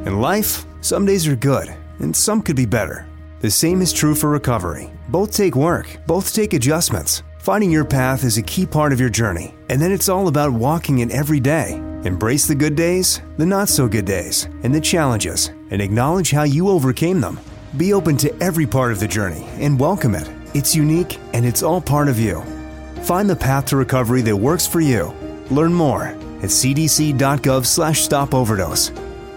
In life, some days are good, and some could be better. The same is true for recovery. Both take work, both take adjustments. Finding your path is a key part of your journey, and then it's all about walking it every day. Embrace the good days, the not-so-good days, and the challenges, and acknowledge how you overcame them. Be open to every part of the journey and welcome it. It's unique, and it's all part of you. Find the path to recovery that works for you. Learn more at cdc.gov/stopoverdose.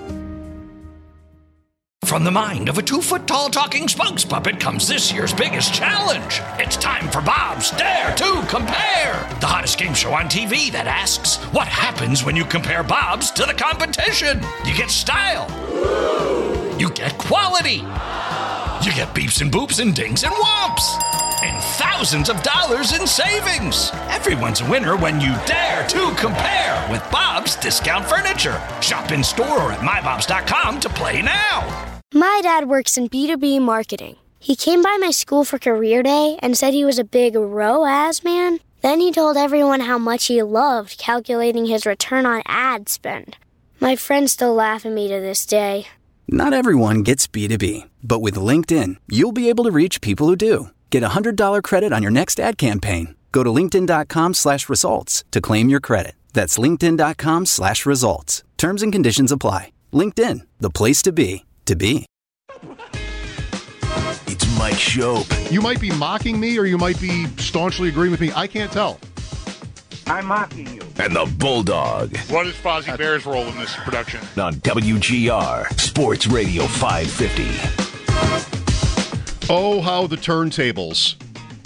From the mind of a 2-foot-tall talking spokes puppet comes this year's biggest challenge. It's time for Bob's Dare to Compare, the hottest game show on TV that asks, what happens when you compare Bob's to the competition? You get style. You get quality. You get beeps and boops and dings and whomps. And thousands of dollars in savings. Everyone's a winner when you dare to compare with Bob's Discount Furniture. Shop in store or at mybobs.com to play now. My dad works in B2B marketing. He came by my school for career day and said he was a big ROAS man. Then he told everyone how much he loved calculating his return on ad spend. My friends still laugh at me to this day. Not everyone gets B2B, but with LinkedIn, you'll be able to reach people who do. Get a $100 credit on your next ad campaign. Go to linkedin.com/results to claim your credit. That's linkedin.com/results. Terms and conditions apply. LinkedIn, the place to be, to be. It's Mike Schopp. You might be mocking me or you might be staunchly agreeing with me. I can't tell. I'm mocking you. And the Bulldog. What is Fozzie Bear's role in this production? On WGR, Sports Radio 550. Oh, how the turntables.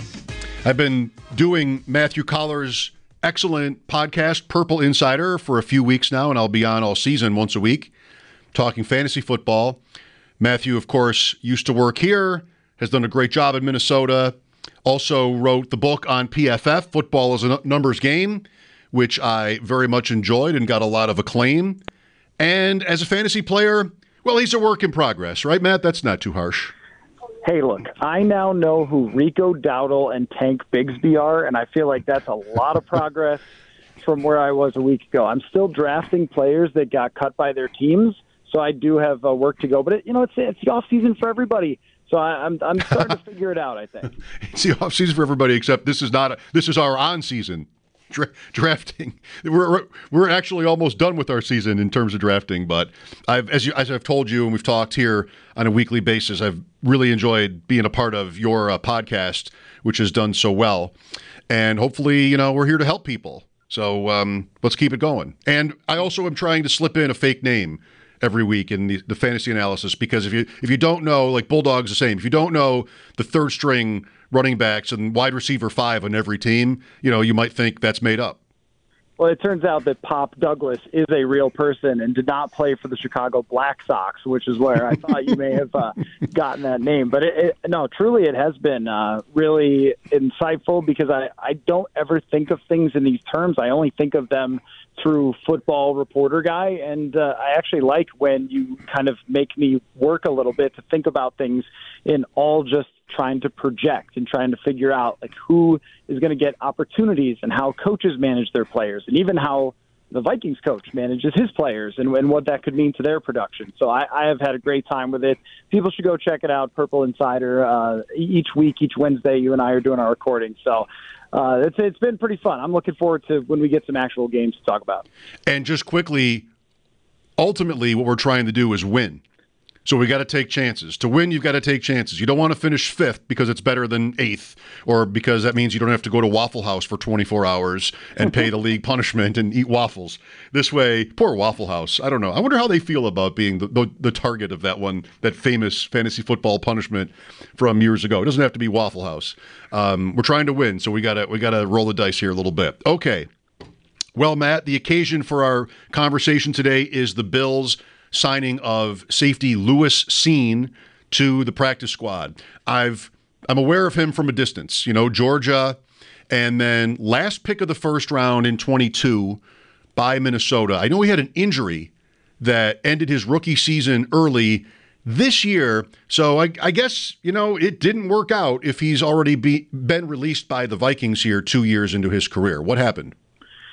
I've been doing Matthew Collar's excellent podcast, Purple Insider, for a few weeks now, and I'll be on all season once a week, talking fantasy football. Matthew, of course, used to work here, has done a great job in Minnesota, also wrote the book on PFF, Football is a Numbers Game, which I very much enjoyed and got a lot of acclaim. And as a fantasy player, well, he's a work in progress, right, Matt? That's not too harsh. Hey, look, I now know who Rico Dowdle and Tank Bigsby are, and I feel like that's a lot of progress from where I was a week ago. I'm still drafting players that got cut by their teams, so I do have work to go. But, it's the off-season for everybody, so I'm starting to figure it out, I think. It's the off-season for everybody, except this is our on-season. Drafting. We're actually almost done with our season in terms of drafting, but as I've told you and we've talked here on a weekly basis, I've really enjoyed being a part of your podcast, which has done so well, and hopefully we're here to help people. So let's keep it going. And I also am trying to slip in a fake name every week in the fantasy analysis, because if you don't know, like Bulldog's the same, if you don't know the third string running backs and wide receiver 5 on every team, you might think that's made up. Well, it turns out that Pop Douglas is a real person and did not play for the Chicago Black Sox, which is where I thought you may have gotten that name. But no, truly it has been really insightful, because I don't ever think of things in these terms. I only think of them through Football Reporter Guy, and I actually like when you kind of make me work a little bit to think about things in all just trying to project and trying to figure out like who is going to get opportunities and how coaches manage their players, and even how the Vikings coach manages his players and what that could mean to their production. So I have had a great time with it. People should go check it out, Purple Insider. Each week, each Wednesday, you and I are doing our recording. So it's been pretty fun. I'm looking forward to when we get some actual games to talk about. And just quickly, ultimately what we're trying to do is win. So we got to take chances. To win, you've got to take chances. You don't want to finish 5th because it's better than 8th, or because that means you don't have to go to Waffle House for 24 hours and pay the league punishment and eat waffles. This way, poor Waffle House. I don't know. I wonder how they feel about being the target of that famous fantasy football punishment from years ago. It doesn't have to be Waffle House. We're trying to win, so we gotta roll the dice here a little bit. Okay. Well, Matt, the occasion for our conversation today is the Bills signing of safety Lewis Cine to the practice squad. I'm aware of him from a distance, Georgia, and then last pick of the first round in 22 by Minnesota. I know he had an injury that ended his rookie season early this year, so I guess, it didn't work out if he's already been released by the Vikings here 2 years into his career. What happened?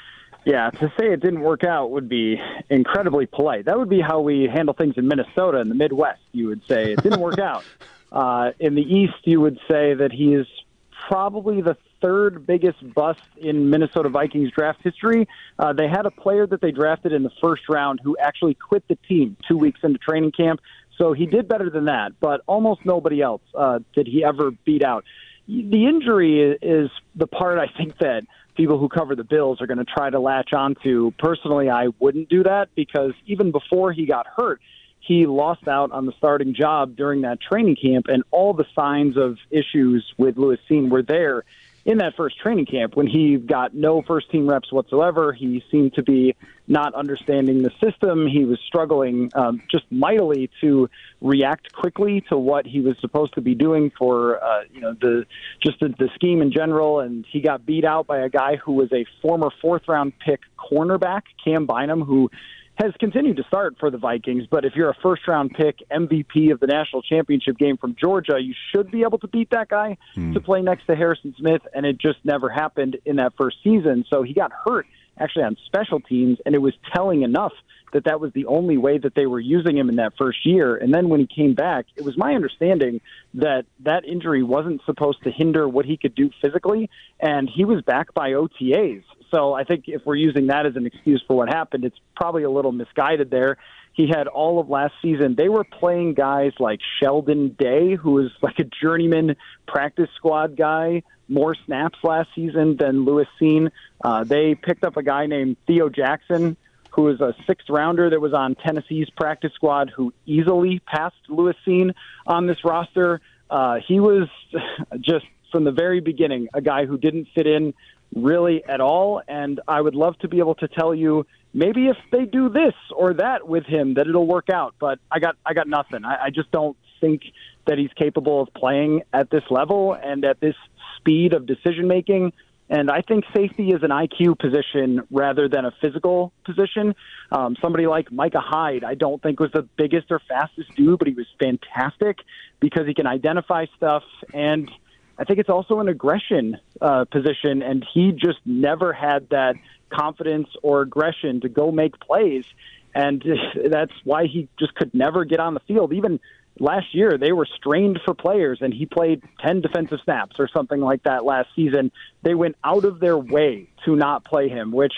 Yeah, to say it didn't work out would be incredibly polite. That would be how we handle things in Minnesota in the Midwest. You would say it didn't work out. In the East, you would say that he is probably the third biggest bust in Minnesota Vikings draft history. They had a player that they drafted in the first round who actually quit the team 2 weeks into training camp. So he did better than that, but almost nobody else did he ever beat out. The injury is the part I think that people who cover the Bills are going to try to latch onto. Personally, I wouldn't do that because even before he got hurt, he lost out on the starting job during that training camp, and all the signs of issues with Lewis Cine were there in that first training camp. When he got no first-team reps whatsoever, he seemed to be not understanding the system. He was struggling just mightily to react quickly to what he was supposed to be doing for the scheme in general. And he got beat out by a guy who was a former fourth-round pick cornerback, Cam Bynum, who has continued to start for the Vikings. But if you're a first-round pick, MVP of the national championship game from Georgia, you should be able to beat that guy to play next to Harrison Smith, and it just never happened in that first season. So he got hurt actually on special teams, and it was telling enough that that was the only way that they were using him in that first year. And then when he came back, it was my understanding that that injury wasn't supposed to hinder what he could do physically, and he was back by OTAs. So I think if we're using that as an excuse for what happened, it's probably a little misguided there. He had all of last season. They were playing guys like Sheldon Day, who was like a journeyman practice squad guy, more snaps last season than Lewis Cine. They picked up a guy named Theo Jackson, who was a sixth-rounder that was on Tennessee's practice squad, who easily passed Lewis Cine on this roster. He was just, from the very beginning, a guy who didn't fit in really at all, and I would love to be able to tell you maybe if they do this or that with him that it'll work out, but I got nothing. I just don't think that he's capable of playing at this level and at this speed of decision-making. And I think safety is an IQ position rather than a physical position. Somebody like Micah Hyde, I don't think was the biggest or fastest dude, but he was fantastic because he can identify stuff. And I think it's also an aggression position, and he just never had that confidence or aggression to go make plays. And that's why he just could never get on the field. Even last year, they were strained for players, and he played 10 defensive snaps or something like that last season. They went out of their way to not play him, which,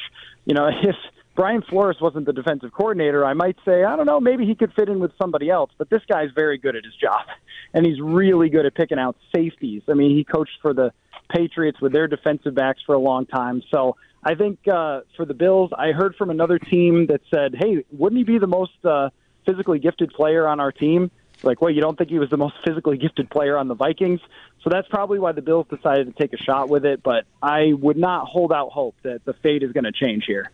if Brian Flores wasn't the defensive coordinator, I might say, I don't know, maybe he could fit in with somebody else. But this guy's very good at his job, and he's really good at picking out safeties. I mean, he coached for the Patriots with their defensive backs for a long time. So I think for the Bills, I heard from another team that said, hey, wouldn't he be the most physically gifted player on our team? Like, well, you don't think he was the most physically gifted player on the Vikings? So that's probably why the Bills decided to take a shot with it, but I would not hold out hope that the fate is going to change here.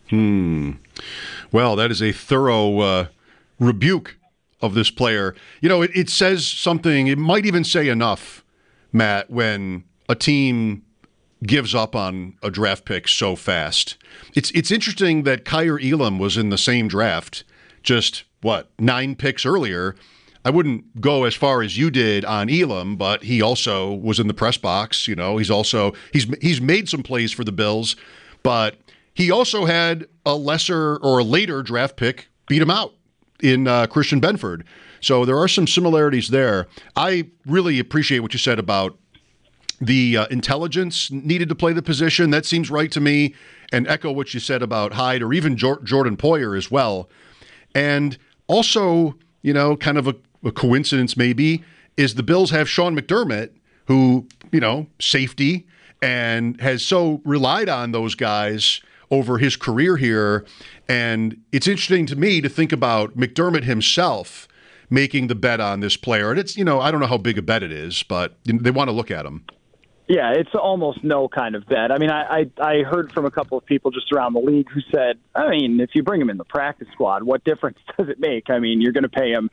Well, that is a thorough rebuke of this player. It says something, it might even say enough, Matt, when a team gives up on a draft pick so fast. It's interesting that Kaiir Elam was in the same draft, just, 9 picks earlier. I wouldn't go as far as you did on Elam, but he also was in the press box. He's made some plays for the Bills, but he also had a lesser or a later draft pick beat him out in Christian Benford. So there are some similarities there. I really appreciate what you said about the intelligence needed to play the position. That seems right to me, and echo what you said about Hyde or even Jordan Poyer as well. And also, kind of a coincidence maybe, is the Bills have Sean McDermott, who, safety, and has so relied on those guys over his career here. And it's interesting to me to think about McDermott himself making the bet on this player. And it's, I don't know how big a bet it is, but they want to look at him. Yeah, it's almost no kind of bet. I mean, I heard from a couple of people just around the league who said, if you bring him in the practice squad, what difference does it make? I mean, you're going to pay him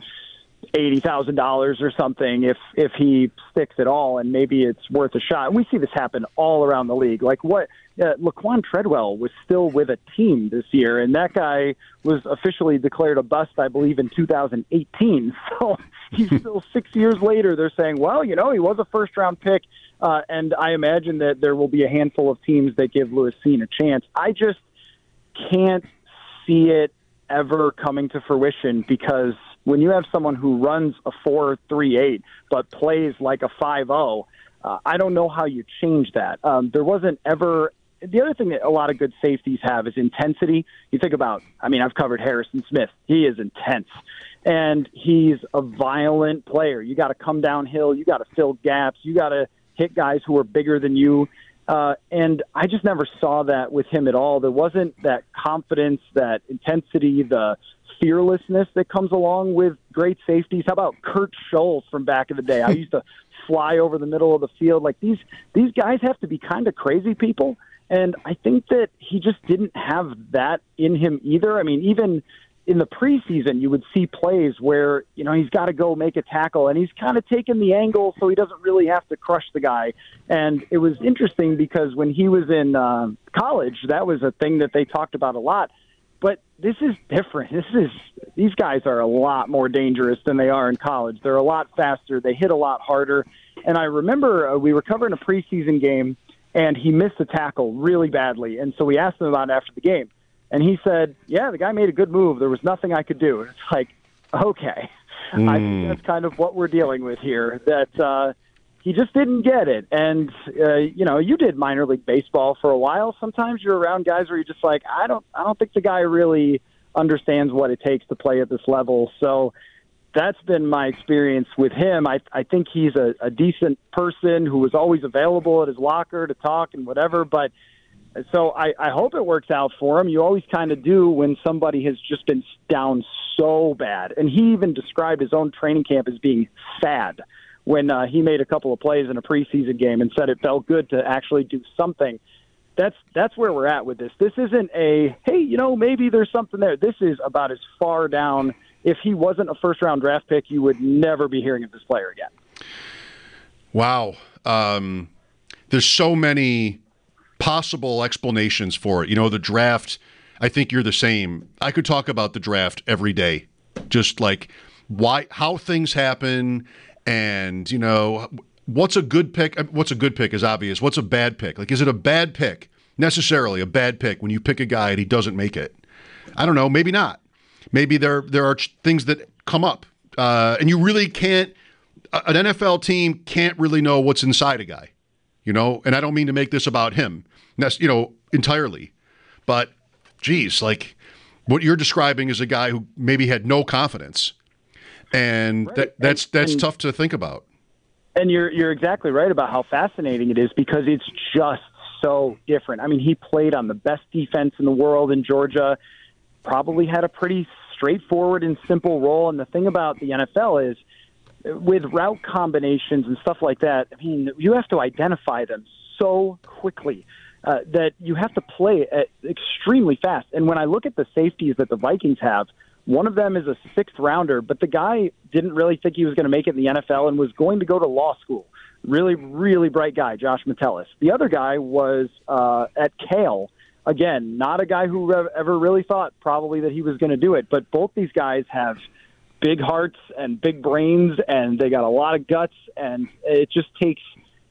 $80,000 or something if he sticks at all, and maybe it's worth a shot. And we see this happen all around the league. Like Laquan Treadwell was still with a team this year, and that guy was officially declared a bust, I believe, in 2018. So he's still 6 years later. They're saying, well, he was a first-round pick, and I imagine that there will be a handful of teams that give Lewis Cine a chance. can't see it ever coming to fruition, because when you have someone who runs a 4.38 but plays like a 5.0, I don't know how you change that. There wasn't ever – the other thing that a lot of good safeties have is intensity. You think about – I've covered Harrison Smith. He is intense, and he's a violent player. You got to come downhill. You got to fill gaps. You got to hit guys who are bigger than you. And I just never saw that with him at all. There wasn't that confidence, that intensity, the fearlessness that comes along with great safeties. How about Kurt Scholes from back in the day? I used to fly over the middle of the field. Like, these guys have to be kind of crazy people. And I think that he just didn't have that in him either. Even in the preseason, you would see plays where, he's got to go make a tackle, and he's kind of taking the angle so he doesn't really have to crush the guy. And it was interesting because when he was in college, that was a thing that they talked about a lot. But this is different. These guys are a lot more dangerous than they are in college. They're a lot faster. They hit a lot harder. And I remember we were covering a preseason game, and he missed a tackle really badly. And so we asked him about it after the game. And he said, yeah, the guy made a good move. There was nothing I could do. And it's like, okay. I think that's kind of what we're dealing with here, that he just didn't get it. And, you did minor league baseball for a while. Sometimes you're around guys where you're just like, I don't think the guy really understands what it takes to play at this level. So that's been my experience with him. I think he's a decent person who was always available at his locker to talk and whatever, but so I hope it works out for him. You always kind of do when somebody has just been down so bad. And he even described his own training camp as being sad when he made a couple of plays in a preseason game and said it felt good to actually do something. That's where we're at with this. This isn't a, hey, maybe there's something there. This is about as far down. If he wasn't a first-round draft pick, you would never be hearing of this player again. Wow. There's so many possible explanations for it. The draft, I think you're the same. I could talk about the draft every day, just like how things happen, and what's a good pick. What's a good pick is obvious. What's a bad pick? Like, is it a bad pick, necessarily a bad pick, when you pick a guy and he doesn't make it? I don't know. Maybe not. Maybe there are things that come up, and you really can't. An NFL team can't really know what's inside a guy. And I don't mean to make this about him, entirely, but geez, like what you're describing is a guy who maybe had no confidence, and right. that's tough to think about. And you're exactly right about how fascinating it is, because it's just so different. He played on the best defense in the world in Georgia, probably had a pretty straightforward and simple role. And the thing about the NFL is, with route combinations and stuff like that, you have to identify them so quickly that you have to play extremely fast. And when I look at the safeties that the Vikings have, one of them is a 6th rounder, but the guy didn't really think he was going to make it in the NFL and was going to go to law school. Really, really bright guy, Josh Metellus. The other guy was at Cale. Again, not a guy who ever really thought probably that he was going to do it, but both these guys have big hearts and big brains, and they got a lot of guts, and it just takes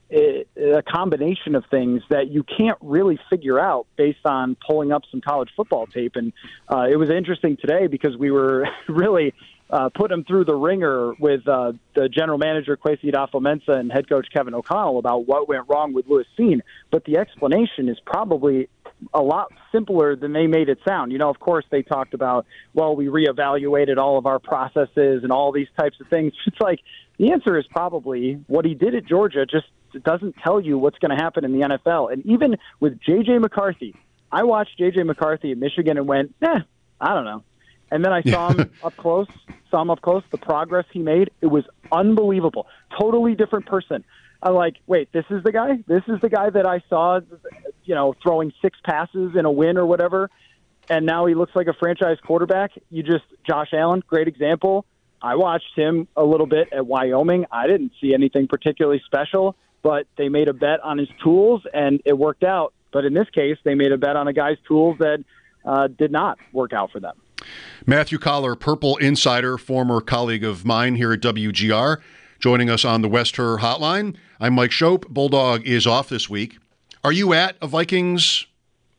a combination of things that you can't really figure out based on pulling up some college football tape. And it was interesting today because we were really put him through the ringer with the general manager, Kwesi Adofo-Mensah, and head coach Kevin O'Connell about what went wrong with Lewis Cine. But the explanation is probably a lot simpler than they made it sound. Of course, they talked about, well, we reevaluated all of our processes and all these types of things. It's like the answer is probably what he did at Georgia just doesn't tell you what's going to happen in the NFL. And even with J.J. McCarthy, I watched J.J. McCarthy at Michigan and went, I don't know. And then I saw him up close, the progress he made. It was unbelievable. Totally different person. I'm like, wait, this is the guy? This is the guy that I saw, throwing 6 passes in a win or whatever, and now he looks like a franchise quarterback. Josh Allen, great example. I watched him a little bit at Wyoming. I didn't see anything particularly special, but they made a bet on his tools, and it worked out. But in this case, they made a bet on a guy's tools that did not work out for them. Matthew Coller, Purple Insider, former colleague of mine here at WGR, joining us on the West Her Hotline. I'm Mike Schopp. Bulldog is off this week. Are you at a Vikings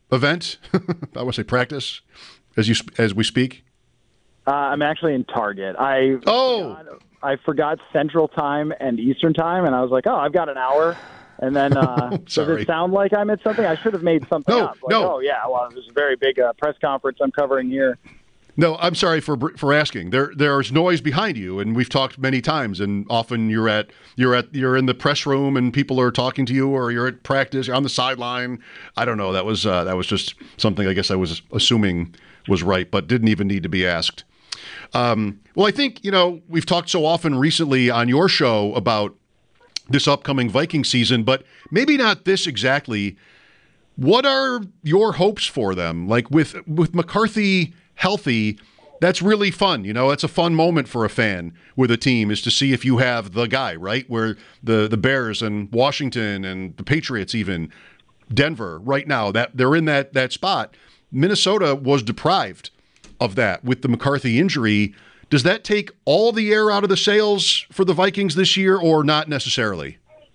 event? I would say practice as we speak. I'm actually in Target. I forgot Central Time and Eastern Time, and I was like, oh, I've got an hour. And then does it sound like I'm at something? I should have made something up. Like, oh, yeah, well, there's a very big press conference I'm covering here. No, I'm sorry for asking. There's noise behind you, and we've talked many times. And often you're in the press room, and people are talking to you, or you're at practice, you're on the sideline. I don't know. That was just something I guess I was assuming was right, but didn't even need to be asked. Well, I think we've talked so often recently on your show about this upcoming Viking season, but maybe not this exactly. What are your hopes for them? Like with McCarthy healthy, that's really fun. It's a fun moment for a fan with a team, is to see if you have the guy, right? Where the Bears and Washington and the Patriots, even Denver right now, that they're in that spot. Minnesota was deprived of that with the McCarthy injury. Does that take all the air out of the sails for the Vikings this year, or not necessarily?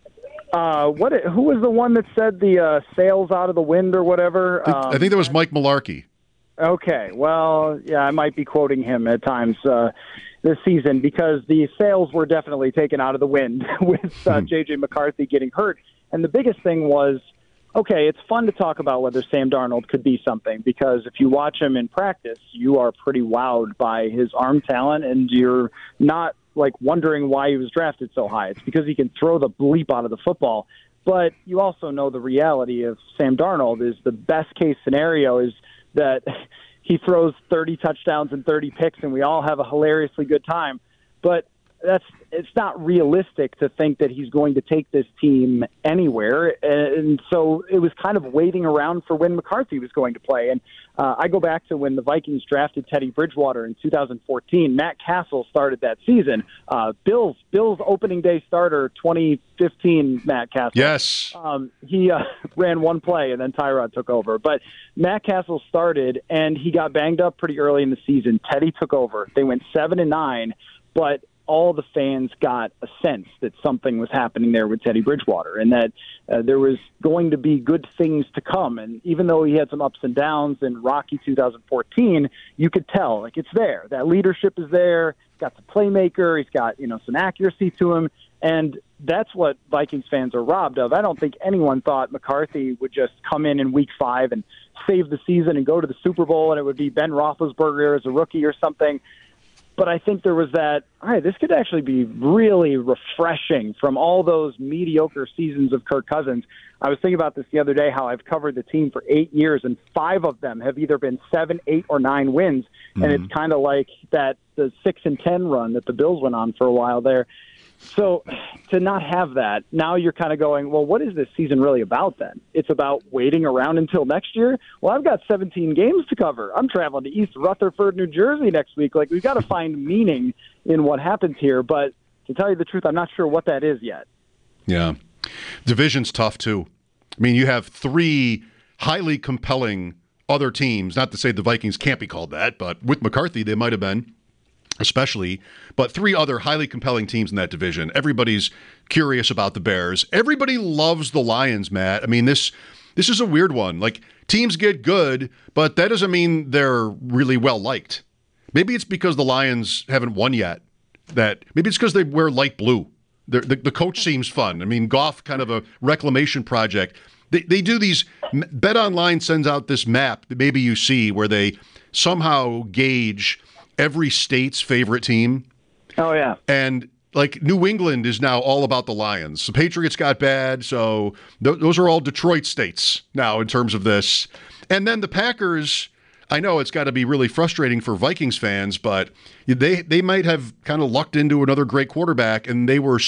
Who was the one that said the sails out of the wind or whatever? I think that was Mike Mularkey. Okay, well, yeah, I might be quoting him at times this season, because the sails were definitely taken out of the wind with J.J. McCarthy getting hurt. And the biggest thing was, okay, it's fun to talk about whether Sam Darnold could be something, because if you watch him in practice, you are pretty wowed by his arm talent, and you're not wondering why he was drafted so high. It's because he can throw the bleep out of the football. But you also know the reality of Sam Darnold is the best case scenario is that he throws 30 touchdowns and 30 picks, and we all have a hilariously good time. But it's not realistic to think that he's going to take this team anywhere. And so it was kind of waiting around for when McCarthy was going to play. And I go back to when the Vikings drafted Teddy Bridgewater in 2014. Matt Castle started that season. Bills opening day starter 2015, Matt Castle. Yes. He ran one play, and then Tyrod took over. But Matt Castle started, and he got banged up pretty early in the season. Teddy took over. They went 7-9, but all the fans got a sense that something was happening there with Teddy Bridgewater, and that there was going to be good things to come. And even though he had some ups and downs in Rocky 2014, you could tell, it's there. That leadership is there. He's got the playmaker. He's got, some accuracy to him. And that's what Vikings fans are robbed of. I don't think anyone thought McCarthy would just come in week 5 and save the season and go to the Super Bowl, and it would be Ben Roethlisberger as a rookie or something. But I think there was that, all right, this could actually be really refreshing from all those mediocre seasons of Kirk Cousins. I was thinking about this the other day, how I've covered the team for 8 years, and 5 of them have either been 7, 8, or 9 wins. Mm-hmm. And it's kind of like the 6-10 run that the Bills went on for a while there. So to not have that, now you're kind of going, well, what is this season really about then? It's about waiting around until next year? Well, I've got 17 games to cover. I'm traveling to East Rutherford, New Jersey next week. We've got to find meaning in what happens here. But to tell you the truth, I'm not sure what that is yet. Yeah. Division's tough, too. I mean, you have 3 highly compelling other teams. Not to say the Vikings can't be called that, but with McCarthy, they might have been. Especially, but 3 other highly compelling teams in that division. Everybody's curious about the Bears. Everybody loves the Lions, Matt. I mean, this is a weird one. Teams get good, but that doesn't mean they're really well liked. Maybe it's because the Lions haven't won yet. Maybe it's because they wear light blue. The coach seems fun. I mean, Goff, kind of a reclamation project. They do these. BetOnline sends out this map that maybe you see where they somehow gauge every state's favorite team. Oh, yeah. And New England is now all about the Lions. The Patriots got bad, so those are all Detroit states now in terms of this. And then the Packers, I know it's got to be really frustrating for Vikings fans, but they might have kind of lucked into another great quarterback, and he was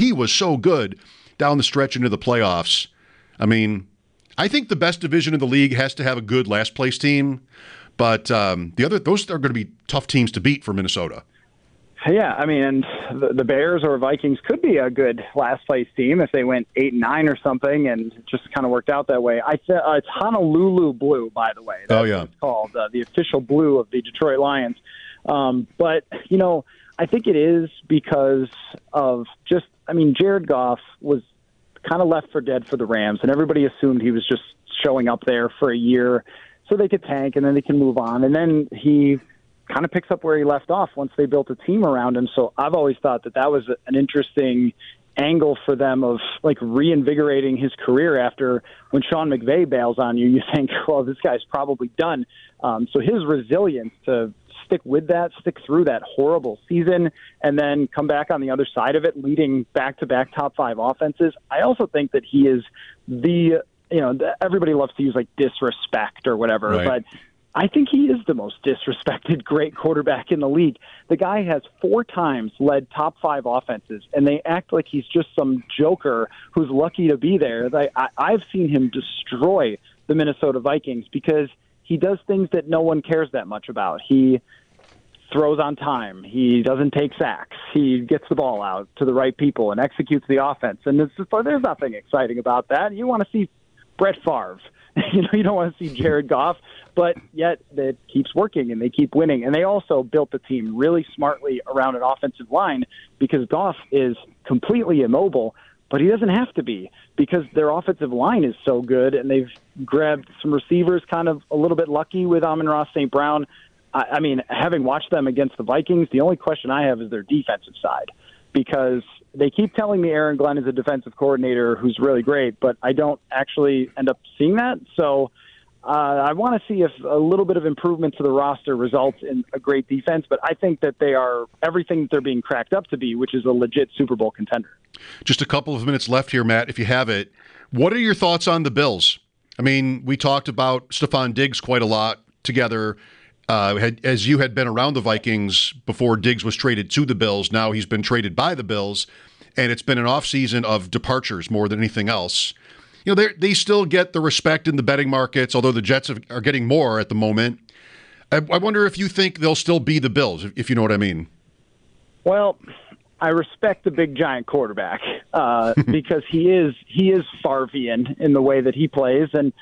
so good down the stretch into the playoffs. I mean, I think the best division in the league has to have a good last place team. But those are going to be tough teams to beat for Minnesota. Yeah, I mean, and the Bears or Vikings could be a good last place team if they went 8-9 or something, and it just kind of worked out that way. It's Honolulu blue, by the way. That's what it's called, the official blue of the Detroit Lions. But I think it is because of Jared Goff was kind of left for dead for the Rams, and everybody assumed he was just showing up there for a year so they could tank and then they can move on. And then he kind of picks up where he left off once they built a team around him. So I've always thought that was an interesting angle for them of like reinvigorating his career after when Sean McVay bails on you, you think, well, this guy's probably done. So his resilience to stick through that horrible season and then come back on the other side of it, leading back-to-back top 5 offenses. I also think that he is everybody loves to use like disrespect or whatever, right. But I think he is the most disrespected great quarterback in the league. The guy has 4 times led top 5 offenses, and they act like he's just some joker who's lucky to be there. I've seen him destroy the Minnesota Vikings because he does things that no one cares that much about. He throws on time. He doesn't take sacks. He gets the ball out to the right people and executes the offense. And there's nothing exciting about that. You want to see Brett Favre. You don't want to see Jared Goff, but yet it keeps working and they keep winning. And they also built the team really smartly around an offensive line because Goff is completely immobile, but he doesn't have to be because their offensive line is so good, and they've grabbed some receivers kind of a little bit lucky with Amon-Ra St. Brown. I mean, having watched them against the Vikings, the only question I have is their defensive side because they keep telling me Aaron Glenn is a defensive coordinator who's really great, but I don't actually end up seeing that. So I want to see if a little bit of improvement to the roster results in a great defense, but I think that they are everything that they're being cracked up to be, which is a legit Super Bowl contender. Just a couple of minutes left here, Matt, if you have it. What are your thoughts on the Bills? I mean, we talked about Stephon Diggs quite a lot together. As you had been around the Vikings before Diggs was traded to the Bills, now he's been traded by the Bills, and it's been an offseason of departures more than anything else. You know, they still get the respect in the betting markets, although the Jets are getting more at the moment. I wonder if you think they'll still be the Bills, if you know what I mean. Well, I respect the big giant quarterback because he is Favrean in the way that he plays, and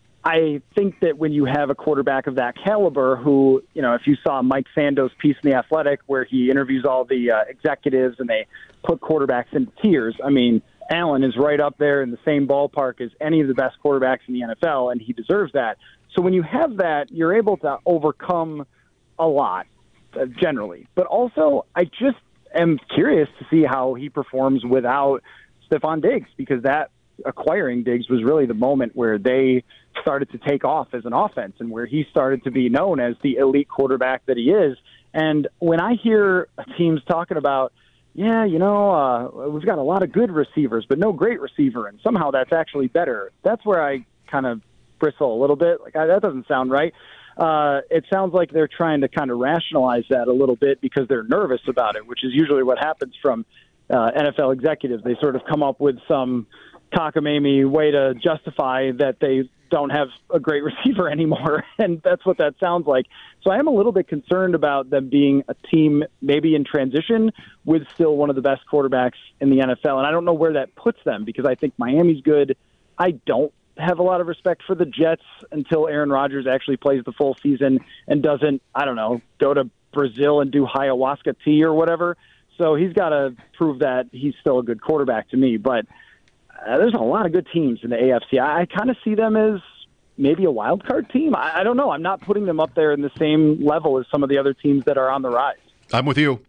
I think that when you have a quarterback of that caliber who, if you saw Mike Sando's piece in The Athletic where he interviews all the executives and they put quarterbacks into tiers, I mean, Allen is right up there in the same ballpark as any of the best quarterbacks in the NFL, and he deserves that. So when you have that, you're able to overcome a lot, generally. But also, I just am curious to see how he performs without Stephon Diggs, because that acquiring Diggs was really the moment where they started to take off as an offense and where he started to be known as the elite quarterback that he is. And when I hear teams talking about, we've got a lot of good receivers, but no great receiver, and somehow that's actually better, that's where I kind of bristle a little bit. That doesn't sound right. It sounds like they're trying to kind of rationalize that a little bit because they're nervous about it, which is usually what happens from NFL executives. They sort of come up with some cockamamie way to justify that they don't have a great receiver anymore, and that's what that sounds like. So I am a little bit concerned about them being a team maybe in transition with still one of the best quarterbacks in the NFL, and I don't know where that puts them because I think Miami's good. I don't have a lot of respect for the Jets until Aaron Rodgers actually plays the full season and doesn't, go to Brazil and do ayahuasca tea or whatever. So he's got to prove that he's still a good quarterback to me, but there's a lot of good teams in the AFC. I kind of see them as maybe a wild card team. I don't know. I'm not putting them up there in the same level as some of the other teams that are on the rise. I'm with you.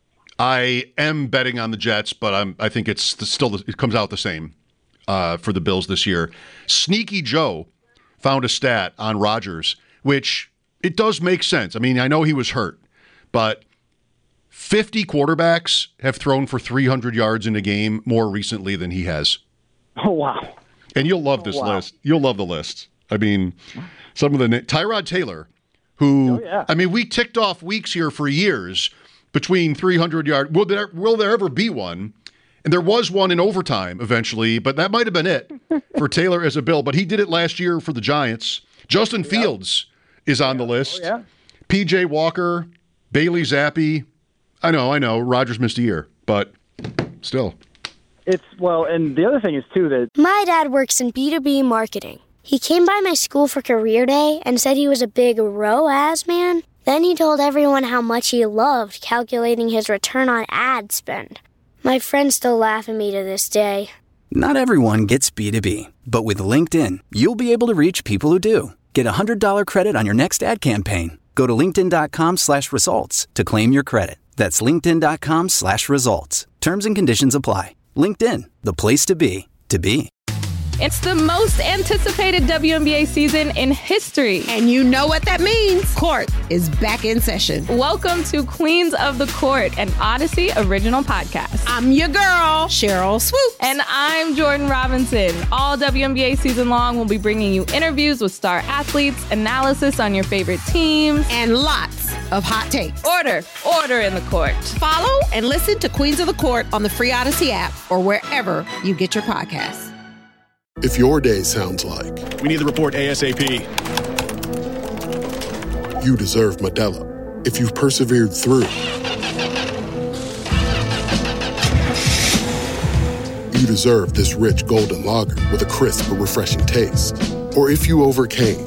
I am betting on the Jets, but I think it comes out the same for the Bills this year. Sneaky Joe found a stat on Rodgers, which it does make sense. I mean, I know he was hurt, but 50 quarterbacks have thrown for 300 yards in a game more recently than he has. Oh, wow. And you'll love this list. You'll love the list. I mean, some of the Tyrod Taylor, who, we ticked off weeks here for years between 300 yards. Will there ever be one? And there was one in overtime eventually, but that might have been it for Taylor as a Bill. But he did it last year for the Giants. Justin Fields is on the list. Oh, yeah. P.J. Walker, Bailey Zappi. I know. Rodgers missed a year, but still. And the other thing is, too, that my dad works in B2B marketing. He came by my school for career day and said he was a big ROAS man. Then he told everyone how much he loved calculating his return on ad spend. My friends still laugh at me to this day. Not everyone gets B2B, but with LinkedIn, you'll be able to reach people who do. Get $100 credit on your next ad campaign. Go to linkedin.com/results to claim your credit. That's linkedin.com/results. Terms and conditions apply. LinkedIn, the place to be, to be. It's the most anticipated WNBA season in history. And you know what that means. Court is back in session. Welcome to Queens of the Court, an Odyssey original podcast. I'm your girl, Cheryl Swoops. And I'm Jordan Robinson. All WNBA season long, we'll be bringing you interviews with star athletes, analysis on your favorite teams, and lots of hot takes. Order in the court. Follow and listen to Queens of the Court on the free Odyssey app or wherever you get your podcasts. If your day sounds like, we need the report ASAP, you deserve Modelo. If you've persevered through, you deserve this rich golden lager with a crisp but refreshing taste. Or if you overcame,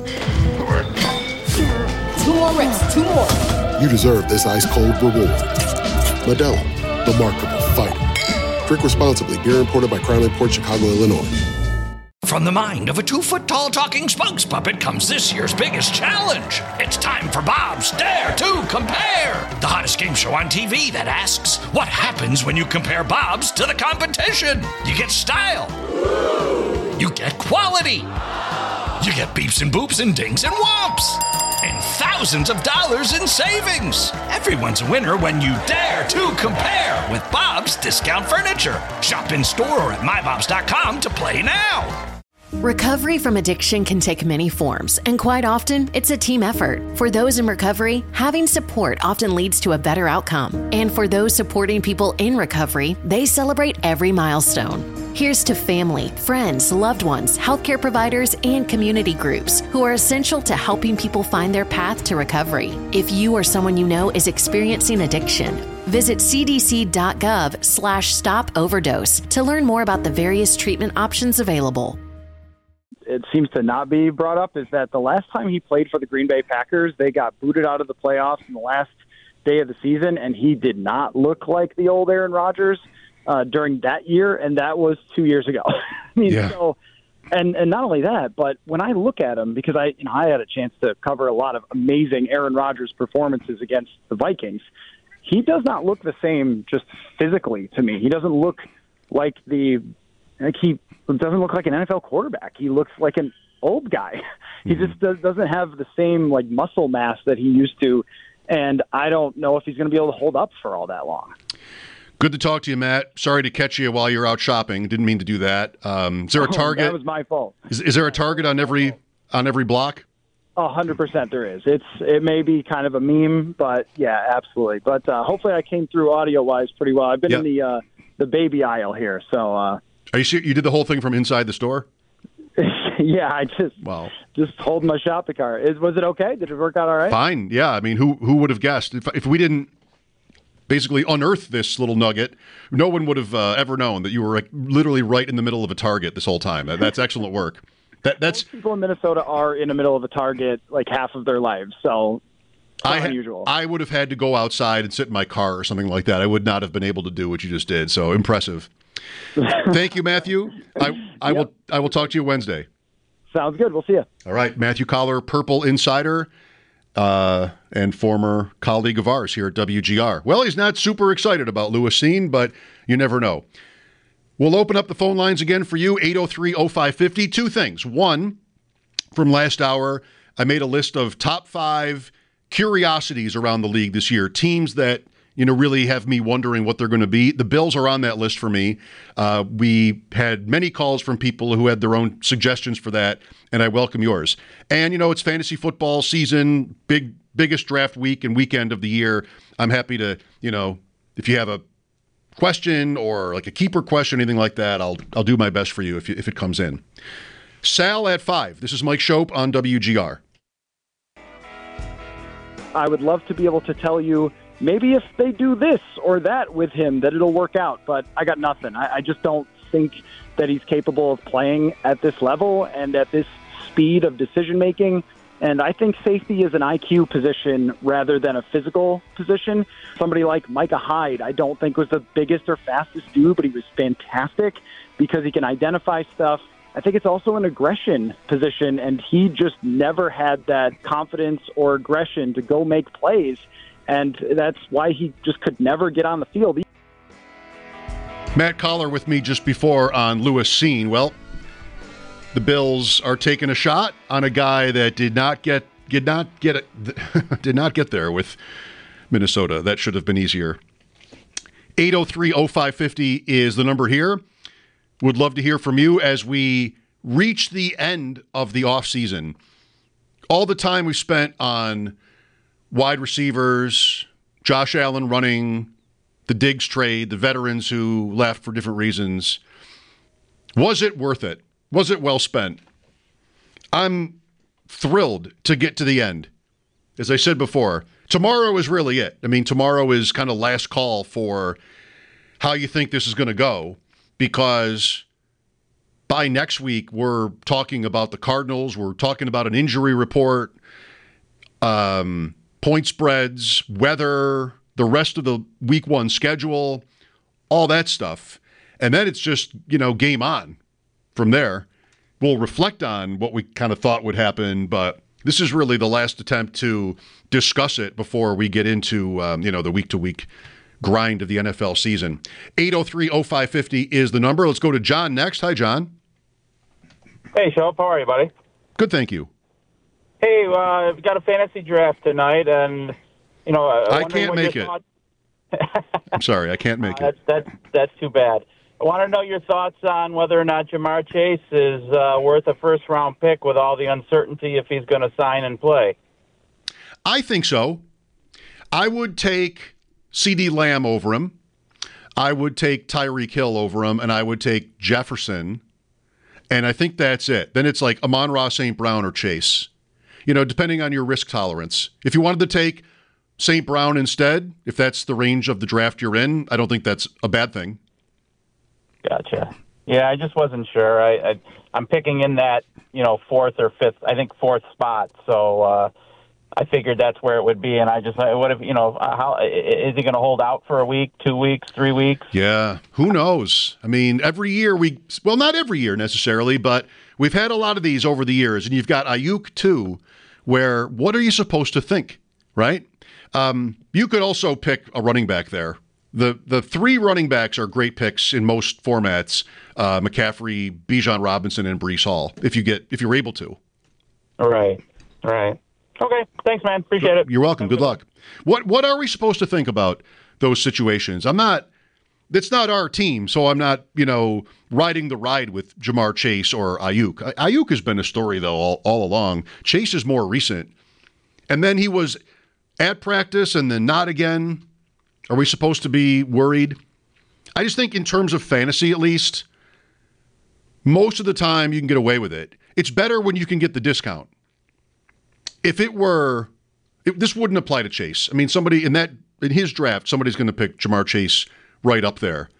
2 more reps, 2 more. You deserve this ice-cold reward. Modelo, the Remarkable Fighter. Drink responsibly. Beer imported by Crown Port Chicago, Illinois. From the mind of a 2-foot-tall talking spokes puppet comes this year's biggest challenge. It's time for Bob's Dare to Compare, the hottest game show on TV that asks, what happens when you compare Bob's to the competition? You get style. You get quality. You get beeps and boops and dings and whomps. And thousands of dollars in savings. Everyone's a winner when you dare to compare with Bob's Discount Furniture. Shop in store or at mybobs.com to play now. Recovery from addiction can take many forms, and quite often, it's a team effort. For those in recovery, having support often leads to a better outcome. And for those supporting people in recovery, they celebrate every milestone. Here's to family, friends, loved ones, healthcare providers, and community groups who are essential to helping people find their path to recovery. If you or someone you know is experiencing addiction, visit cdc.gov/stop overdose to learn more about the various treatment options available. It seems to not be brought up is that the last time he played for the Green Bay Packers, they got booted out of the playoffs in the last day of the season, and he did not look like the old Aaron Rodgers during that year, and that was 2 years ago. So, and not only that, but when I look at him, because I had a chance to cover a lot of amazing Aaron Rodgers performances against the Vikings, he does not look the same just physically to me. He doesn't look like he doesn't look like an NFL quarterback. He looks like an old guy. He just doesn't have the same muscle mass that he used to, and I don't know if he's going to be able to hold up for all that long. Good to talk to you, Matt. Sorry to catch you while you're out shopping. Didn't mean to do that. Is there a target? That was my fault. Is there a target on every block? 100% there is. It may be kind of a meme, but yeah, absolutely. But hopefully I came through audio-wise pretty well. I've been in the baby aisle here, so. Are you sure you did the whole thing from inside the store? Yeah, I just holding my shopping cart. Was it okay? Did it work out all right? Fine. Yeah, I mean, who would have guessed if we didn't basically unearth this little nugget? No one would have ever known that you were literally right in the middle of a Target this whole time. That's excellent work. That's most people in Minnesota are in the middle of a Target half of their lives, so it's unusual. I would have had to go outside and sit in my car or something like that. I would not have been able to do what you just did. So impressive. Thank you, Matthew. I will talk to you Wednesday. Sounds good. We'll see you. All right, Matthew Collar, Purple Insider, and former colleague of ours here at WGR. Well, he's not super excited about Lewis Cine, but you never know. We'll open up the phone lines again for you, 803-0550. Two things. One, from last hour, I made a list of top 5 curiosities around the league this year, teams that really have me wondering what they're going to be. The Bills are on that list for me. We had many calls from people who had their own suggestions for that, and I welcome yours. And, it's fantasy football season, biggest draft week and weekend of the year. I'm happy to, if you have a question or a keeper question, anything like that, I'll do my best for you if it comes in. Sal at 5. This is Mike Shope on WGR. I would love to be able to tell you maybe if they do this or that with him, that it'll work out. But I got nothing. I just don't think that he's capable of playing at this level and at this speed of decision-making. And I think safety is an IQ position rather than a physical position. Somebody like Micah Hyde, I don't think was the biggest or fastest dude, but he was fantastic because he can identify stuff. I think it's also an aggression position, and he just never had that confidence or aggression to go make plays, and that's why he just could never get on the field. Matt Collar with me just before on Lewis Cine. Well, the Bills are taking a shot on a guy that did not get there with Minnesota. That should have been easier. 803-0550 is the number here. Would love to hear from you as we reach the end of the offseason. All the time we spent on wide receivers, Josh Allen running, the Diggs trade, the veterans who left for different reasons. Was it worth it? Was it well spent? I'm thrilled to get to the end. As I said before, tomorrow is really it. I mean, tomorrow is kind of last call for how you think this is going to go, because by next week, we're talking about the Cardinals. We're talking about an injury report, point spreads, weather, the rest of the week one schedule, all that stuff. And then it's just, game on. From there, we'll reflect on what we kind of thought would happen, but this is really the last attempt to discuss it before we get into, the week-to-week grind of the NFL season. 803-0550 is the number. Let's go to John next. Hi, John. Hey, Shop. How are you, buddy? Good, thank you. Hey, we've got a fantasy draft tonight, and, I can't make it. I'm sorry, I can't make it. That's too bad. I want to know your thoughts on whether or not Jamar Chase is worth a first-round pick with all the uncertainty if he's going to sign and play. I think so. I would take CeeDee Lamb over him. I would take Tyreek Hill over him, and I would take Jefferson. And I think that's it. Then it's like Amon-Ra St. Brown or Chase, depending on your risk tolerance. If you wanted to take St. Brown instead, if that's the range of the draft you're in, I don't think that's a bad thing. Gotcha. Yeah, I just wasn't sure. I'm picking in that, fourth or fifth, I think fourth spot. So I figured that's where it would be. And what if, how is he going to hold out for a week, 2 weeks, 3 weeks? Yeah, who knows? I mean, every year not every year necessarily, but we've had a lot of these over the years. And you've got Ayuk too, where what are you supposed to think, right? You could also pick a running back there. The three running backs are great picks in most formats: McCaffrey, Bijan Robinson, and Breece Hall. If you're able to. Right. Okay. Thanks, man. Appreciate it. You're welcome. Good luck. What are we supposed to think about those situations? It's not our team, so I'm not riding the ride with Jamar Chase or Ayuk. Ayuk has been a story though all along. Chase is more recent, and then he was at practice and then not again. Are we supposed to be worried? I just think in terms of fantasy, at least, most of the time you can get away with it. It's better when you can get the discount. If this wouldn't apply to Chase. I mean, somebody in his draft, somebody's going to pick Jamar Chase right up there.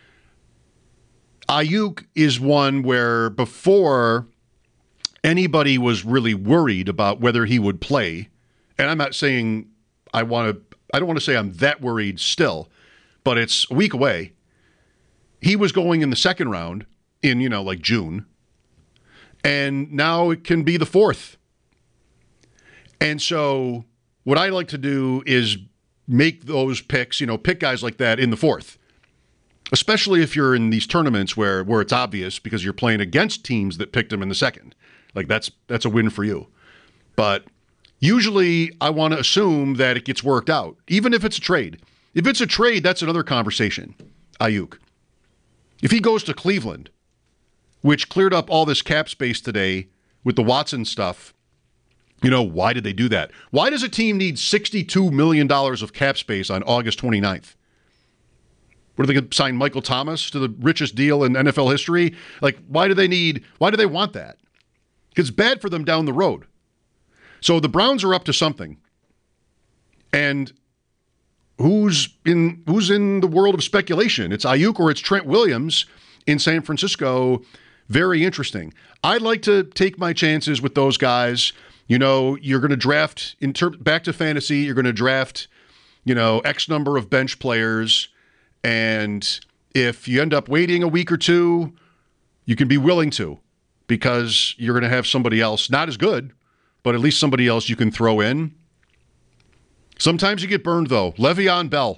Ayuk is one where before anybody was really worried about whether he would play, and I'm not saying I don't want to say I'm that worried still, but it's a week away. He was going in the second round in, like June. And now it can be the fourth. And so what I like to do is make those picks, pick guys like that in the fourth. Especially if you're in these tournaments where it's obvious because you're playing against teams that picked him in the second. Like that's a win for you. But usually, I want to assume that it gets worked out, even if it's a trade. If it's a trade, that's another conversation, Ayuk. If he goes to Cleveland, which cleared up all this cap space today with the Watson stuff, why did they do that? Why does a team need $62 million of cap space on August 29th? What, are they going to sign Michael Thomas to the richest deal in NFL history? Like, why do they want that? It's bad for them down the road. So the Browns are up to something. And who's in the world of speculation? It's Ayuk or it's Trent Williams in San Francisco. Very interesting. I'd like to take my chances with those guys. You're going to draft back to fantasy. You're going to draft, X number of bench players, and if you end up waiting a week or two, you can be willing to, because you're going to have somebody else not as good, but at least somebody else you can throw in. Sometimes you get burned though. Le'Veon Bell.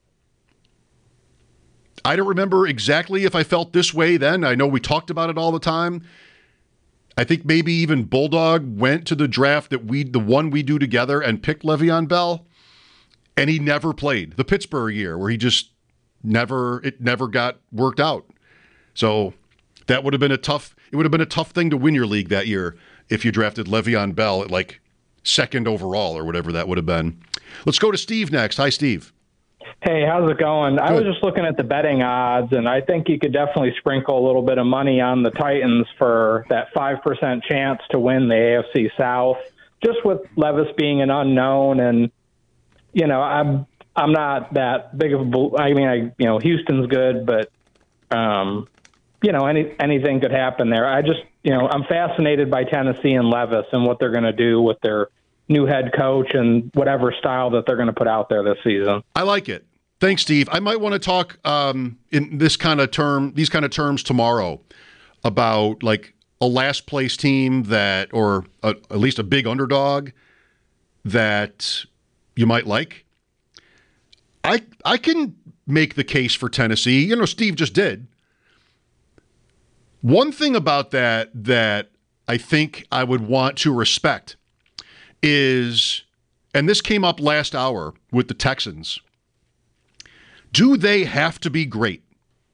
I don't remember exactly if I felt this way then. I know we talked about it all the time. I think maybe even Bulldog went to the draft the one we do together, and picked Le'Veon Bell, and he never played. The Pittsburgh year where it never got worked out. So that would have been a tough thing to win your league that year if you drafted Le'Veon Bell at like second overall or whatever that would have been. Let's go to Steve next. Hi, Steve. Hey, how's it going? I was just looking at the betting odds, and I think you could definitely sprinkle a little bit of money on the Titans for that 5% chance to win the AFC South, just with Levis being an unknown. And, I'm not that big of a Houston's good, but, anything could happen there. I'm fascinated by Tennessee and Levis and what they're going to do with their new head coach and whatever style that they're going to put out there this season. I like it. Thanks, Steve. I might want to talk in these kind of terms tomorrow about like a last place team or at least a big underdog that you might like. I can make the case for Tennessee. Steve just did. One thing about that I think I would want to respect is, and this came up last hour with the Texans, do they have to be great?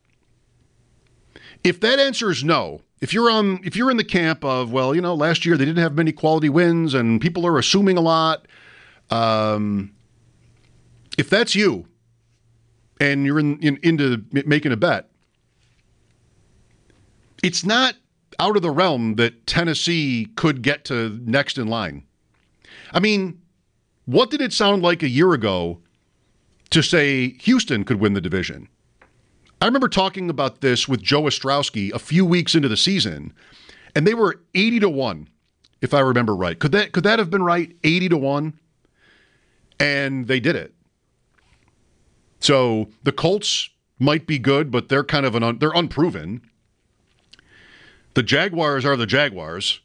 If that answer is no, if you're in the camp of, last year they didn't have many quality wins and people are assuming a lot, if that's you and you're into making a bet, it's not out of the realm that Tennessee could get to next in line. I mean, what did it sound like a year ago to say Houston could win the division? I remember talking about this with Joe Ostrowski a few weeks into the season, and they were 80-1, if I remember right. Could that have been right? 80-1? And they did it. So the Colts might be good, but they're kind of they're unproven. The Jaguars are the Jaguars.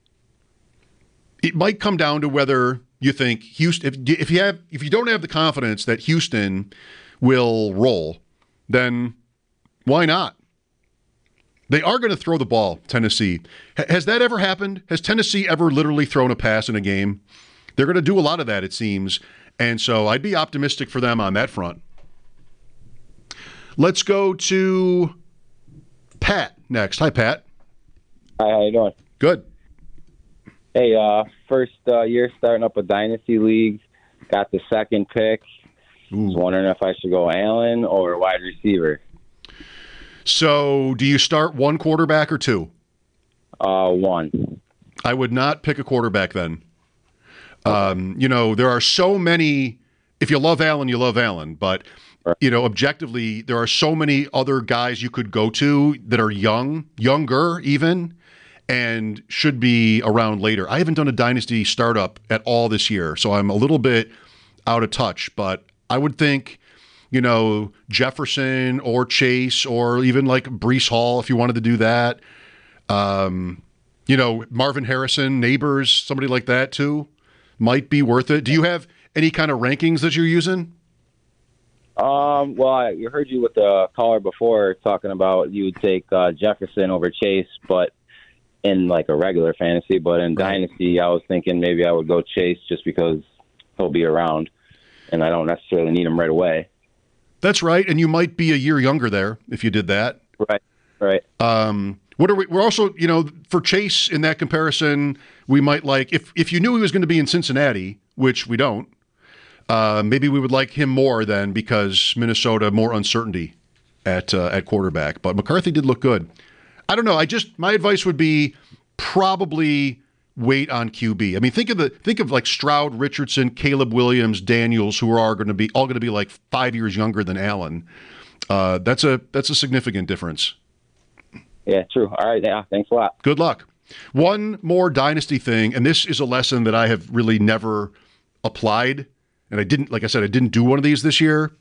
It might come down to whether you think Houston, if you don't have the confidence that Houston will roll, then why not? They are going to throw the ball, Tennessee. Has that ever happened? Has Tennessee ever literally thrown a pass in a game? They're going to do a lot of that, it seems. And so I'd be optimistic for them on that front. Let's go to Pat next. Hi, Pat. Hi, how you doing? Good. Hey, first year starting up a dynasty league. Got the second pick. Was wondering if I should go Allen or wide receiver. So, do you start one quarterback or two? One. I would not pick a quarterback then. There are so many. If you love Allen, you love Allen. But objectively, there are so many other guys you could go to that are younger even, and should be around later. I haven't done a dynasty startup at all this year, so I'm a little bit out of touch. But I would think, Jefferson or Chase or even like Breece Hall if you wanted to do that. Marvin Harrison, Neighbors, somebody like that too, might be worth it. Do you have any kind of rankings that you're using? Well, I heard you with the caller before talking about you would take Jefferson over Chase, but in like a regular fantasy. But in Dynasty, I was thinking maybe I would go Chase just because he'll be around, and I don't necessarily need him right away. That's right, and you might be a year younger there if you did that. Right. We're also, for Chase in that comparison, we might like, if you knew he was going to be in Cincinnati, which we don't, maybe we would like him more then because Minnesota, more uncertainty at quarterback. But McCarthy did look good. I don't know. My advice would be probably wait on QB. I mean, think of like Stroud, Richardson, Caleb Williams, Daniels, who are all going to be like 5 years younger than Allen. That's a significant difference. Yeah, true. All right. Yeah. Thanks a lot. Good luck. One more dynasty thing, and this is a lesson that I have really never applied, and I didn't, like I said, I didn't do one of these this year.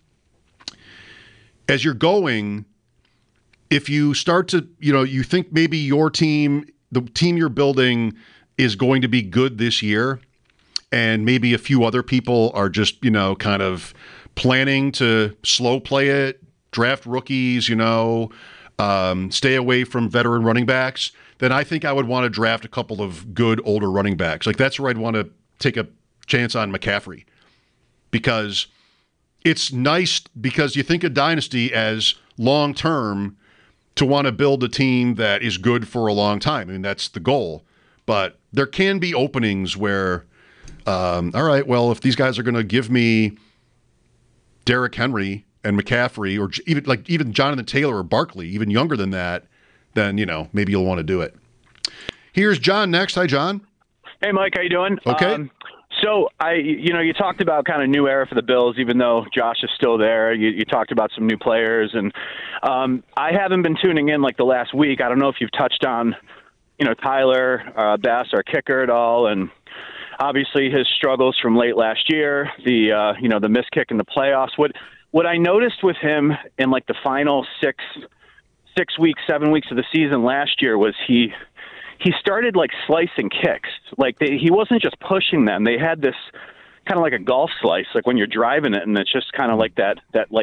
As you're going, if you start to, you think maybe your team, the team you're building is going to be good this year, and maybe a few other people are just, kind of planning to slow play it, draft rookies, stay away from veteran running backs, then I think I would want to draft a couple of good older running backs. Like that's where I'd want to take a chance on McCaffrey, because it's nice, because you think of dynasty as long-term, to want to build a team that is good for a long time. I mean, that's the goal. But there can be openings where, all right, well, if these guys are going to give me Derrick Henry and McCaffrey, or even Jonathan Taylor or Barkley, even younger than that, then, maybe you'll want to do it. Here's John next. Hi, John. Hey, Mike. How you doing? Okay. So you talked about kind of new era for the Bills, even though Josh is still there. You talked about some new players, and I haven't been tuning in like the last week. I don't know if you've touched on, Tyler Bass, our kicker, at all, and obviously his struggles from late last year, the missed kick in the playoffs. What I noticed with him in like the final 7 weeks of the season last year was he started like slicing kicks. Like he wasn't just pushing them. They had this kind of like a golf slice, like when you're driving it, and it's just kind of like that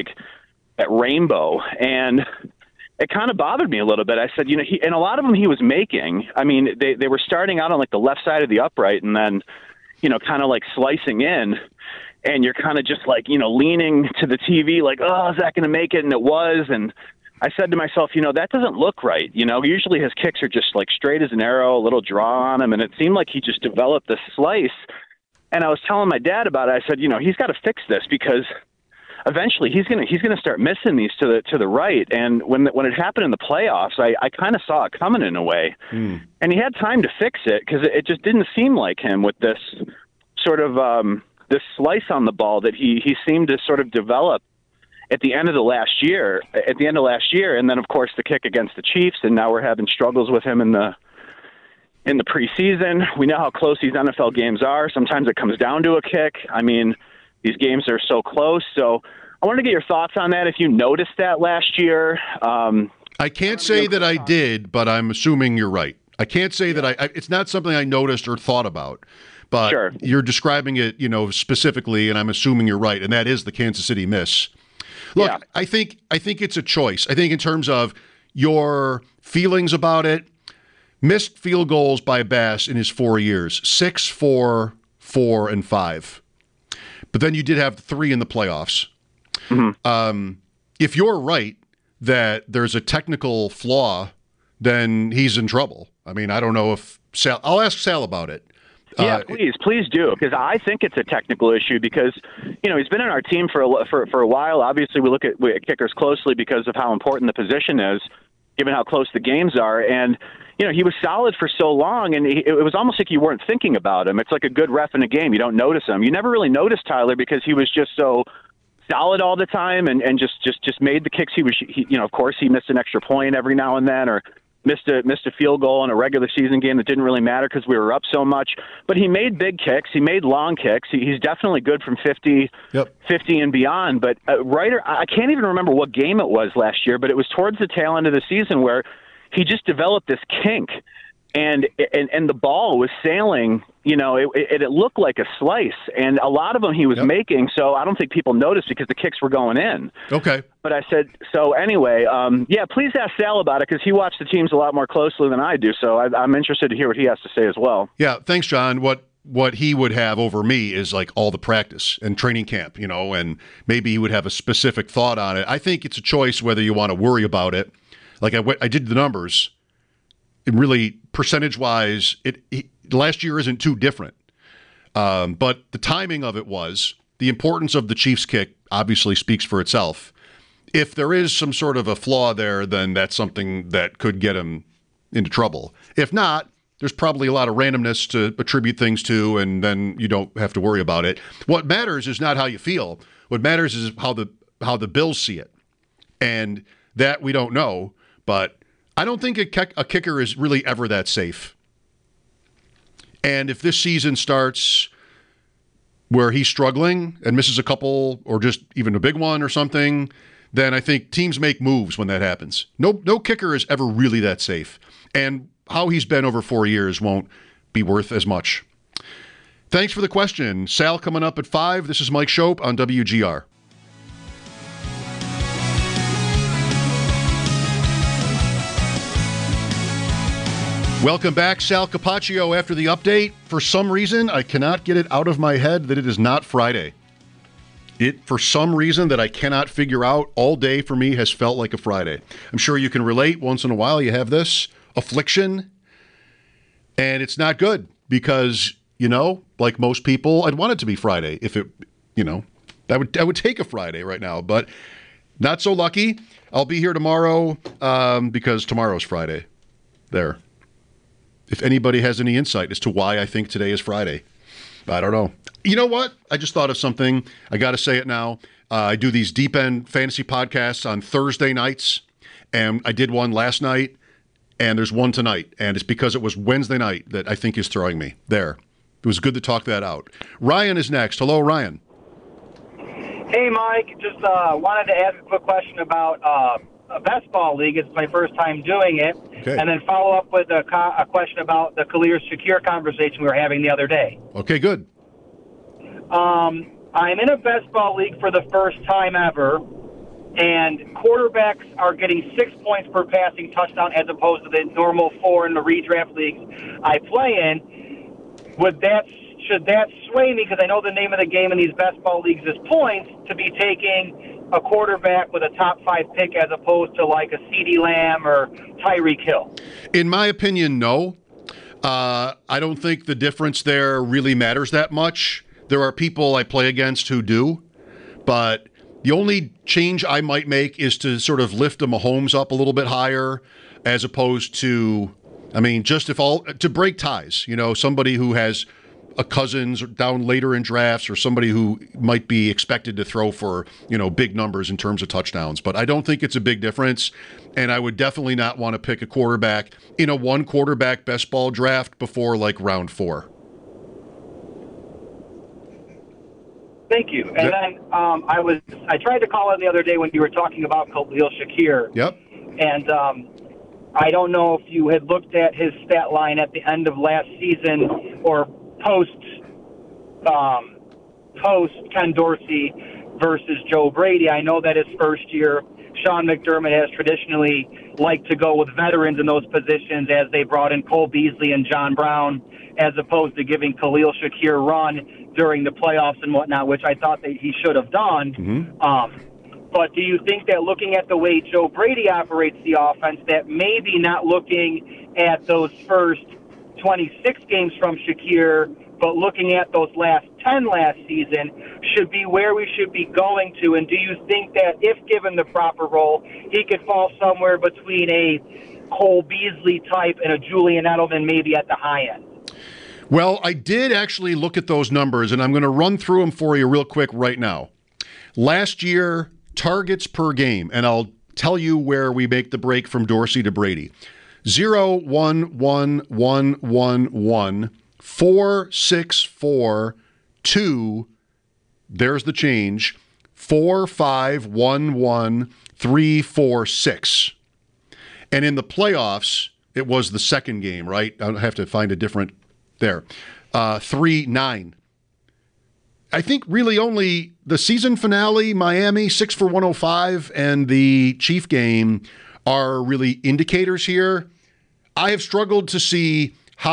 rainbow. And it kind of bothered me a little bit. I said, and a lot of them he was making. I mean, they were starting out on like the left side of the upright, and then, kind of like slicing in. And you're kind of just like, leaning to the TV, like, oh, is that going to make it? And it was. And I said to myself, that doesn't look right. Usually his kicks are just like straight as an arrow, a little draw on him. And it seemed like he just developed this slice. And I was telling my dad about it. I said, he's got to fix this, because eventually he's going to start missing these to the right. And when it happened in the playoffs, I kind of saw it coming in a way. And he had time to fix it, because it just didn't seem like him with this sort of this slice on the ball that he seemed to sort of develop at the end of last year, and then of course the kick against the Chiefs, and now we're having struggles with him in the preseason. We know how close these NFL games are. Sometimes it comes down to a kick. I mean, these games are so close. So I wanted to get your thoughts on that. If you noticed that last year, I can't say that I did, but I'm assuming you're right. I can't say that it's not something I noticed or thought about. But sure, you're describing it, specifically, and I'm assuming you're right, and that is the Kansas City miss. Look, yeah. I think it's a choice. I think in terms of your feelings about it, missed field goals by Bass in his 4 years, 6, 4, 4, and 5. But then you did have 3 in the playoffs. Mm-hmm. If you're right that there's a technical flaw, then he's in trouble. I mean, I don't know if I'll ask Sal about it. Yeah, please do, because I think it's a technical issue, because, he's been in our team for a while. Obviously, we look at kickers closely because of how important the position is, given how close the games are. And, he was solid for so long, and it was almost like you weren't thinking about him. It's like a good ref in a game. You don't notice him. You never really noticed Tyler, because he was just so solid all the time and just made the kicks. Of course, he missed an extra point every now and then, or missed a field goal in a regular season game that didn't really matter because we were up so much. But he made big kicks. He made long kicks. He's definitely good from 50 and beyond. But I can't even remember what game it was last year, but it was towards the tail end of the season where he just developed this kink. And the ball was sailing, it looked like a slice. And a lot of them he was making, so I don't think people noticed because the kicks were going in. Okay. But I said, so anyway, please ask Sal about it, because he watched the teams a lot more closely than I do. So I'm interested to hear what he has to say as well. Yeah, thanks, John. What he would have over me is like all the practice and training camp, and maybe he would have a specific thought on it. I think it's a choice whether you want to worry about it. Like I did the numbers. Really, percentage-wise, last year isn't too different. But the timing of it was, the importance of the Chiefs kick obviously speaks for itself. If there is some sort of a flaw there, then that's something that could get him into trouble. If not, there's probably a lot of randomness to attribute things to, and then you don't have to worry about it. What matters is not how you feel. What matters is how the Bills see it. And that we don't know, but I don't think a kicker is really ever that safe. And if this season starts where he's struggling and misses a couple or just even a big one or something, then I think teams make moves when that happens. No kicker is ever really that safe. And how he's been over 4 years won't be worth as much. Thanks for the question. Sal coming up at 5. This is Mike Schopp on WGR. Welcome back. Sal Capaccio after the update. For some reason, I cannot get it out of my head that it is not Friday. For some reason that I cannot figure out, all day for me has felt like a Friday. I'm sure you can relate. Once in a while you have this affliction, and it's not good because, like most people, I'd want it to be Friday. If it, I would take a Friday right now, but not so lucky. I'll be here tomorrow because tomorrow's Friday. There. If anybody has any insight as to why I think today is Friday, I don't know. You know what? I just thought of something. I got to say it now. I do these deep end fantasy podcasts on Thursday nights, and I did one last night, and there's one tonight, and it's because it was Wednesday night that I think is throwing me. There. It was good to talk that out. Ryan is next. Hello, Ryan. Hey, Mike. Just wanted to ask a quick question about a best ball league. It's my first time doing it. Okay. And then follow up with a question about the Khalil Shakir conversation we were having the other day. Okay, good. I'm in a best ball league for the first time ever, and quarterbacks are getting 6 points per passing touchdown as opposed to the normal 4 in the redraft leagues I play in. Should that sway me, because I know the name of the game in these best ball leagues is points, to be taking a quarterback with a top 5 pick as opposed to like a CeeDee Lamb or Tyreek Hill? In my opinion, no. I don't think the difference there really matters that much. There are people I play against who do, but the only change I might make is to sort of lift a Mahomes up a little bit higher as opposed to, to break ties. Somebody who has a Cousins down later in drafts or somebody who might be expected to throw for, big numbers in terms of touchdowns. But I don't think it's a big difference, and I would definitely not want to pick a quarterback in a one-quarterback best ball draft before, round 4. Thank you. And then I tried to call in the other day when you were talking about Khalil Shakir. Yep. And I don't know if you had looked at his stat line at the end of last season or post Ken Dorsey versus Joe Brady. I know that his first year, Sean McDermott has traditionally liked to go with veterans in those positions as they brought in Cole Beasley and John Brown, as opposed to giving Khalil Shakir a run during the playoffs and whatnot, which I thought that he should have done. Mm-hmm. But do you think that looking at the way Joe Brady operates the offense, that maybe not looking at those first 26 games from Shakir, but looking at those last 10 last season, should be where we should be going to? And do you think that if given the proper role, he could fall somewhere between a Cole Beasley type and a Julian Edelman, maybe at the high end? Well, I did actually look at those numbers, and I'm going to run through them for you real quick right now. Last year, targets per game, and I'll tell you where we make the break from Dorsey to Brady. 0, 1, 1, 1, 1, 1, 4, 6, 4, 2, there's the change, 4, 5, 1, 1, 3, 4, 6. And in the playoffs, it was the second game, right? I'll have to find a different there. 3, 9. I think really only the season finale, Miami, 6 for 105, and the Chief game are really indicators here. I have struggled to see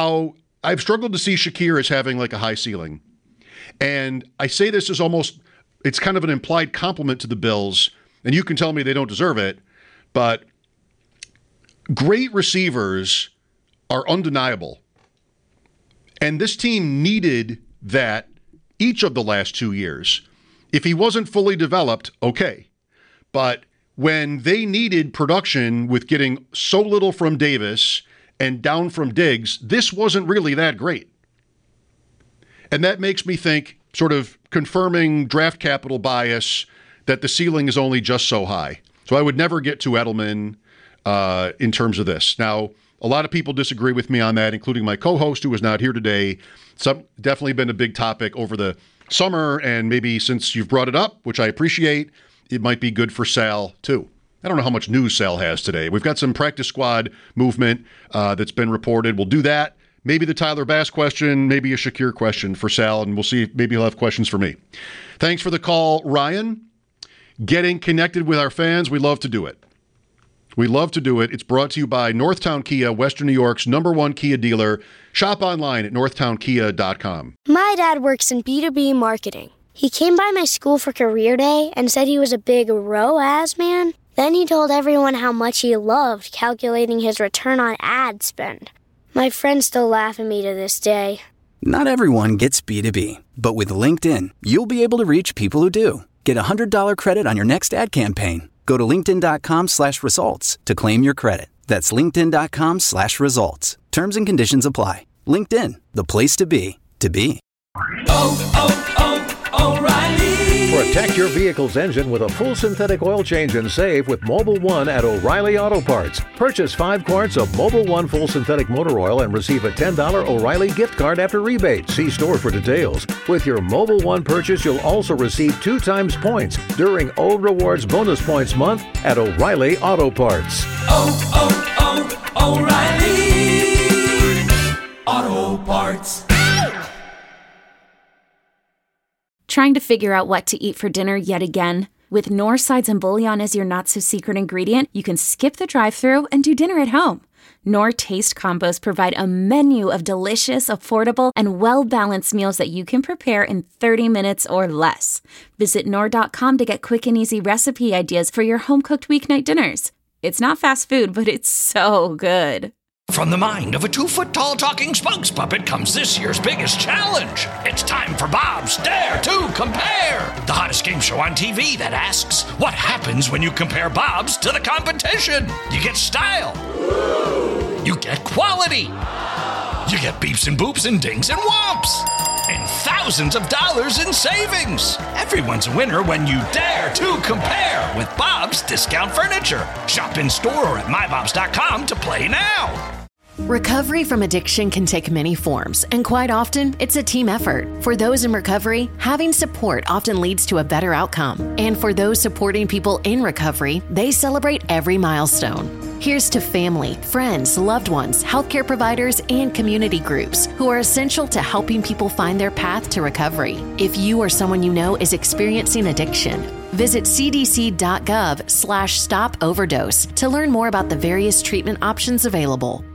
Shakir as having a high ceiling. And I say this as it's kind of an implied compliment to the Bills, and you can tell me they don't deserve it, but great receivers are undeniable. And this team needed that each of the last 2 years. If he wasn't fully developed, okay. But when they needed production with getting so little from Davis and down from Diggs, this wasn't really that great. And that makes me think, sort of confirming draft capital bias, that the ceiling is only just so high. So I would never get to Edelman in terms of this. Now, A lot of people disagree with me on that, including my co-host who is not here today. Definitely been a big topic over the summer, and maybe since you've brought it up, which I appreciate, it might be good for Sal too. I don't know how much news Sal has today. We've got some practice squad movement that's been reported. We'll do that. Maybe the Tyler Bass question, maybe a Shakir question for Sal, and we'll see if maybe he'll have questions for me. Thanks for the call, Ryan. Getting connected with our fans, we love to do it. We love to do it. It's brought to you by Northtown Kia, Western New York's #1 Kia dealer. Shop online at northtownkia.com. My dad works in B2B marketing. He came by my school for career day and said he was a big ROAS man. Then he told everyone how much he loved calculating his return on ad spend. My friends still laugh at me to this day. Not everyone gets B2B, but with LinkedIn, you'll be able to reach people who do. Get a $100 credit on your next ad campaign. Go to linkedin.com/results to claim your credit. That's linkedin.com/results. Terms and conditions apply. LinkedIn, the place to be, to be. O'Reilly. Protect your vehicle's engine with a full synthetic oil change and save with Mobil 1 at O'Reilly Auto Parts. Purchase 5 quarts of Mobil 1 full synthetic motor oil and receive a $10 O'Reilly gift card after rebate. See store for details. With your Mobil 1 purchase, you'll also receive 2 times points during O Rewards Bonus Points Month at O'Reilly Auto Parts. O'Reilly Auto Parts. Trying to figure out what to eat for dinner yet again? With Knorr sides and bouillon as your not-so-secret ingredient, you can skip the drive-thru and do dinner at home. Knorr Taste Combos provide a menu of delicious, affordable, and well-balanced meals that you can prepare in 30 minutes or less. Visit Knorr.com to get quick and easy recipe ideas for your home-cooked weeknight dinners. It's not fast food, but it's so good. From the mind of a 2-foot-tall talking spokes puppet comes this year's biggest challenge. It's time for Bob's Dare to Compare, the hottest game show on TV that asks, what happens when you compare Bob's to the competition? You get style. You get quality. You get beeps and boops and dings and whomps. And thousands of dollars in savings. Everyone's a winner when you dare to compare with Bob's Discount Furniture. Shop in store or at mybobs.com to play now. Recovery from addiction can take many forms, and quite often, it's a team effort. For those in recovery, having support often leads to a better outcome. And for those supporting people in recovery, they celebrate every milestone. Here's to family, friends, loved ones, healthcare providers, and community groups who are essential to helping people find their path to recovery. If you or someone you know is experiencing addiction, visit cdc.gov/stop overdose to learn more about the various treatment options available.